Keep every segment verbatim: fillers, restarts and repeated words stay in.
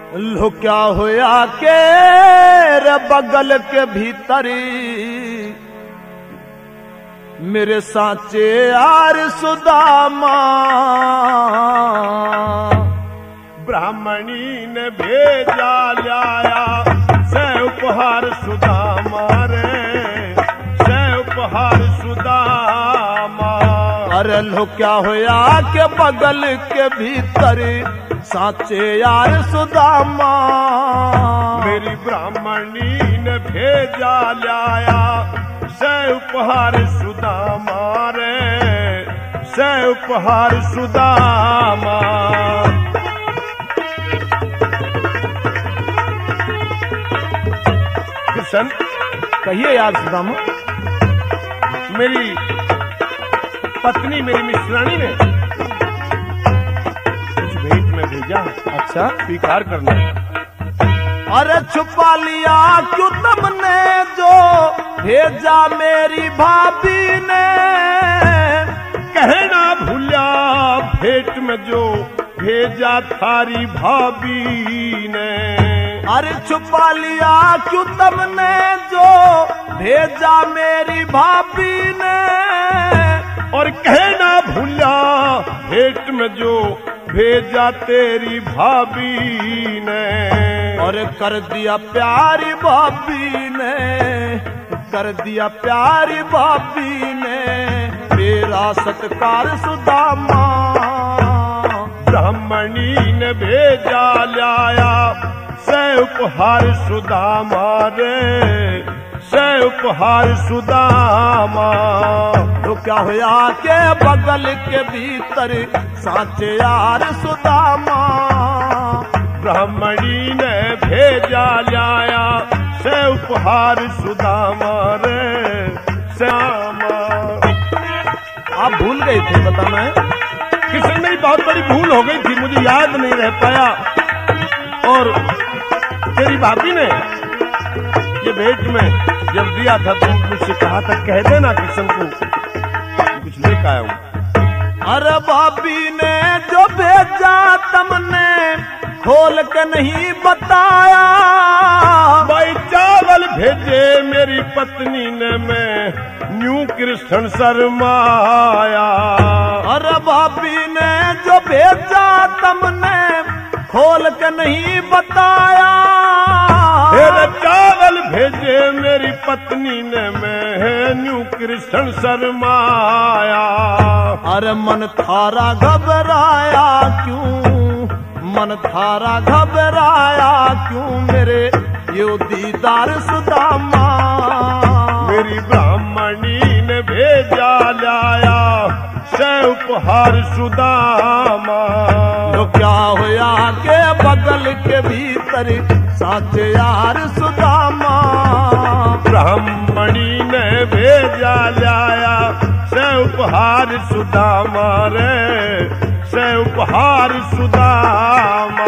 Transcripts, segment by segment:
लो क्या होया के रे बगल के भीतरी मेरे साचे यार सुदामा। ब्राह्मणी ने भेजा लाया से उपहार सुदामा रे, से उपहार सुदामा। अरे लो क्या होया के बगल के भीतर साचे यार सुदामा। मेरी ब्राह्मणी ने भेजा लाया से उपहार सुदामा रे, से उपहार सुदामा। कृष्ण कहिए यार सुदामा। मेरी पत्नी मेरी मिश्राणी ने कुछ भेंट में भेजा। अच्छा स्वीकार करना। अरे छुपा लिया क्यों तुमने जो भेजा मेरी भाभी ने। कहना भूला भेंट में जो भेजा थारी भाभी ने। अरे छुपा लिया क्यों तुमने जो भेजा मेरी भाभी ने। और कहना भूला भेंट में जो भेजा तेरी भाभी ने। और कर दिया प्यारी भाभी ने, कर दिया प्यारी भाभी ने मेरा सत्कार सुदामा। ब्राह्मणी ने भेजा लाया से उपहार सुदामा रे, से उपहार सुदामा। तो क्या होया के बगल के भीतर साचे यार सुदामा। ब्राह्मणी ने भेजा लाया से उपहार सुदामा रे, श्यामा। आप भूल गए थे बताना है। किसी मेरी बहुत बड़ी भूल हो गई थी, मुझे याद नहीं रह पाया। और तेरी भाभी ने ये भेंट में जब दिया था तो मुझसे कहा था कह देना किशन को कुछ लेकर आया हूं। अरे भाभी ने जो भेजा तुमने खोल के नहीं बताया। भाई चावल भेजे मेरी पत्नी ने, मैं न्यू कृष्ण शर्माया। अरे भाभी ने जो भेजा तुमने खोल के नहीं बताया। तेरे चावल भेजे मेरी पत्नी ने, मैं न्यू कृष्ण शर्माया। अरे मन थारा घबराया क्यों, मन थारा घबराया क्यों मेरे यो दीदार सुदामा। मेरी ब्राह्मणी ने भेजा लाया से उपहार सुदामा। तो क्या होया के बगल के भीतर साचे यार सुदामा। ब्राह्मणी ने भेजा लाया से उपहार सुदामा रे, से उपहार सुदामा।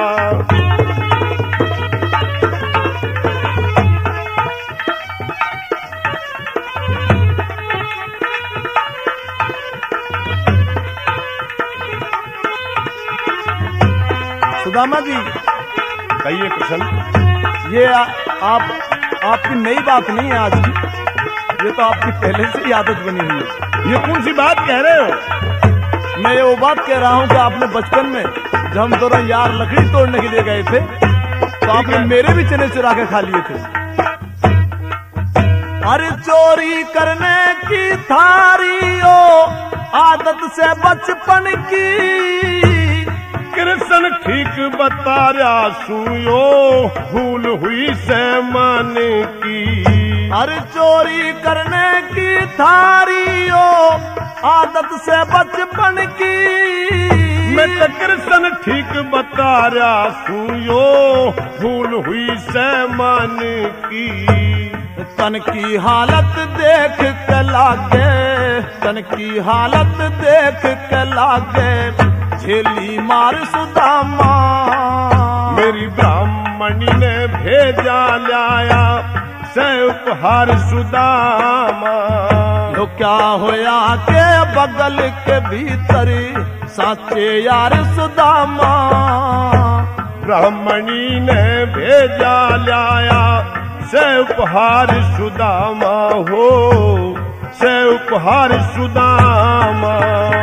सुदामा जी कहिए कृष्ण। ये आ, आप आपकी नई बात नहीं है आज की, ये तो आपकी पहले से ही आदत बनी हुई है। ये कौन सी बात कह रहे हो? मैं ये वो बात कह रहा हूँ कि आपने बचपन में जब हम दोनों यार लकड़ी तोड़ने के लिए गए थे तो आपने मेरे भी चने चुरा के खा लिए थे। अरे चोरी करने की थारी ओ आदत से बचपन की। कृष्ण ठीक बता रहा सुयो भूल हुई से मन की। अरे चोरी करने की थारी ओ आदत से बचपन की। मैं तो कृष्ण ठीक बता रहा सुयो भूल हुई से मन की। तन की हालत देख के लागे, तन की हालत देख के लागे झेली मार सुदामा। मेरी ब्राह्मणी ने भेजा लाया से उपहार सुदामा। तो क्या होया के बगल के भीतर साचे यार सुदामा। ब्राह्मणी ने भेजा लाया से उपहार सुदामा हो, से उपहार सुदामा।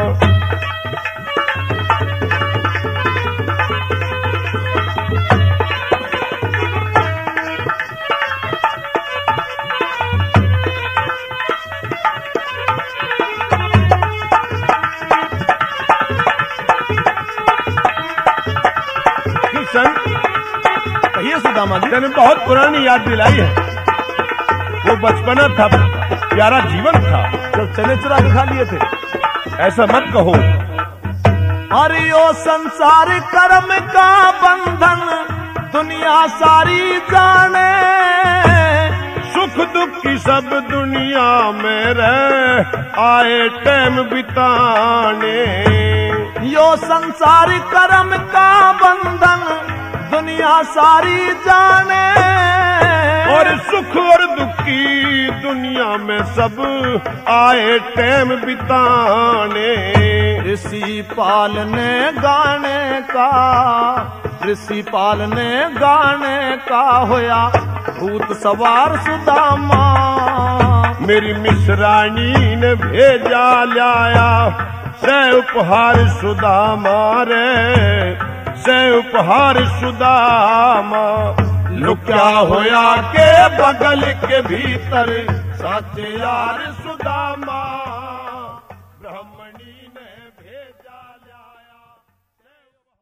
कहिए सुदामा जी। मैंने बहुत पुरानी याद दिलाई है, वो बचपना था, प्यारा जीवन था, जब चने चुरा के खा लिए थे। ऐसा मत कहो। अरे ओ संसार कर्म का बंधन दुनिया सारी जाने, सुख दुख की सब दुनिया में रह आए टाइम बिताने। यो संसार कर्म का बंधन दुनिया सारी जाने, और सुख और दुख की दुनिया में सब आए टाइम बिताने। ऋषि पालने गाने का, ऋषि पालने गाने का होया भूत सवार सुदामा। मेरी मिश्राणी ने भेजा लाया से उपहार सुदामा रे, से उपहार सुदामा। लुक्या होया के बगल के भीतर साचे यार सुदामा।